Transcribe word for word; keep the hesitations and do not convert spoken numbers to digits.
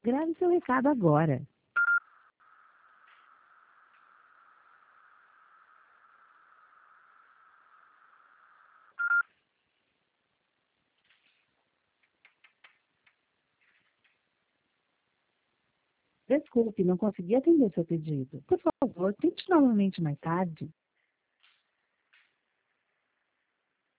Grave seu recado agora. Desculpe, não consegui atender seu pedido. Por favor, tente novamente mais tarde.